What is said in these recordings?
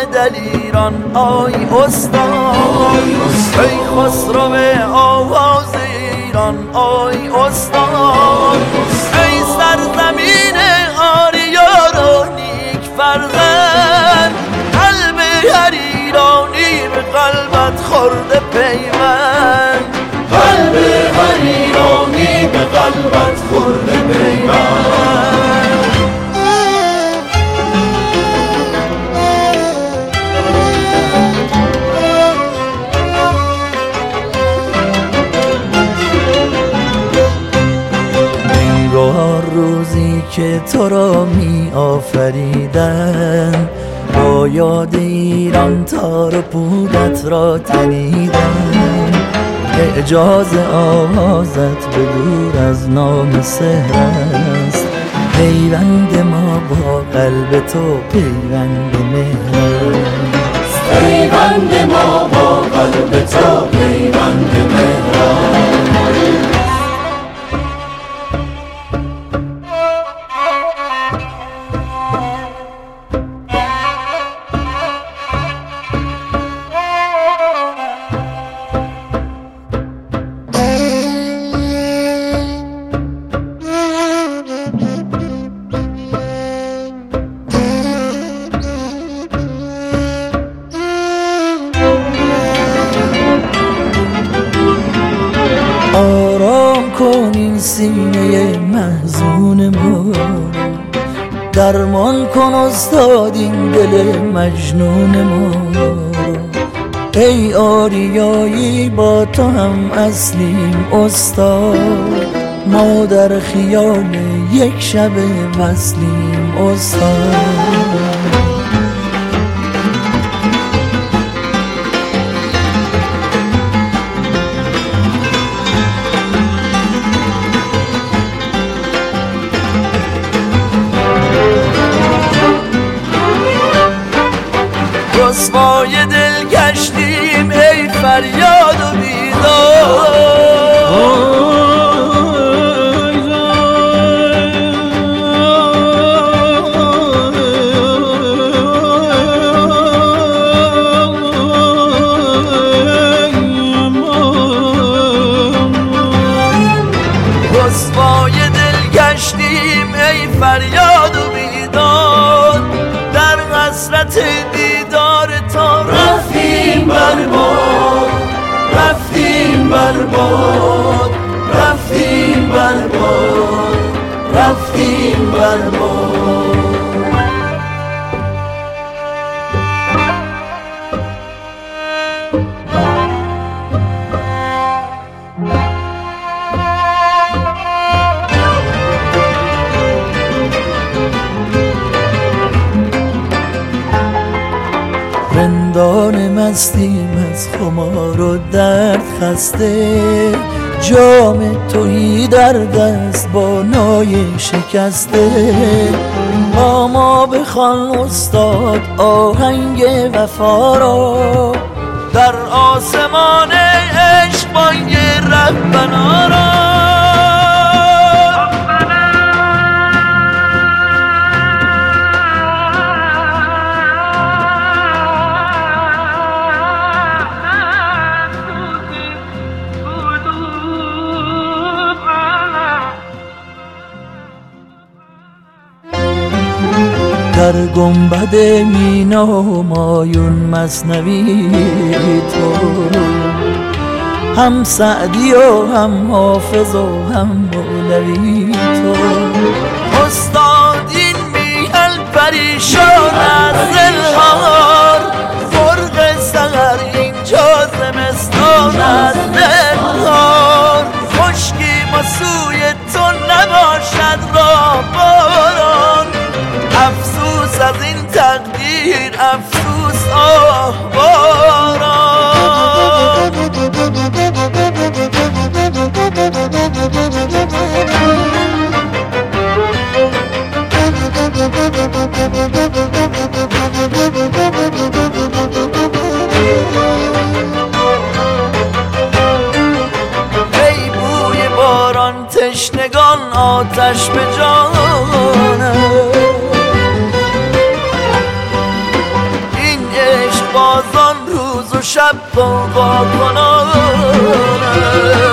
دلیران آی استاد، ای خسرو آواز ایران آی استاد، ای سرزمین آریان و نیک فرزند، قلب هر ایرانی به قلبت خورده پیوند، قلب هر ایرانی به قلبت خورده پیوند. روزی که تو را می آفریدن، با یاد ایران تار و پودت را تنیدن، اعجاز آوازت به دور از نام سحر است، پیوند ما با قلب تو پیوند مهر است، پیوند ما با قلب تو پیوند مهر است. آرام کن این سینه محزون ما، درمان کن استاد این دل مجنون ما، ای آریایی با تو هم اصلیم استاد، ما در خیال یک شب وصلیم استاد. رسوای دل گشتیم ای فریاد و بیدار، رسوای دل گشتیم ای فریاد و بیدار، در حسرت دیدار تو رفتیم برباد، رفتیم برباد، رفتیم برباد، رفتیم برباد. رندان مستیم از خمار و درد خسته، جام تویی در دست با نای شکسته، با ما بخوان استاد آهنگ وفا را، در آسمان عشق بانگ ربنا را. در گنبد مینا همایون مثنوی تو، هم سعدی و هم حافظ و هم مولوی تو، استاد این میهن پریشان از زلهار، فرق سحر اینجا زمستان از زلهار، خشکی ما سوی تو نباشد را باران، افسوس از این تقدیر افسوس آه باران. ای بوی باران تشنگان آتش به جانه، روز و شب قوقا کنانه.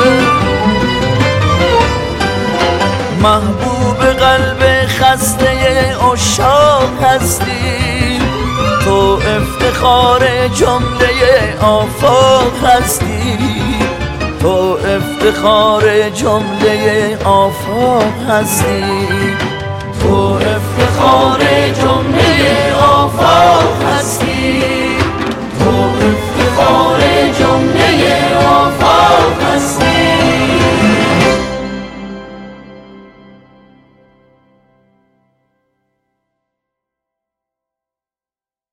محبوب قلب خسته عشاق هستی، تو افتخار جمله آفاق هستی، تو افتخار جمله آفاق هستی، تو افتخار جمله آفاق هستی.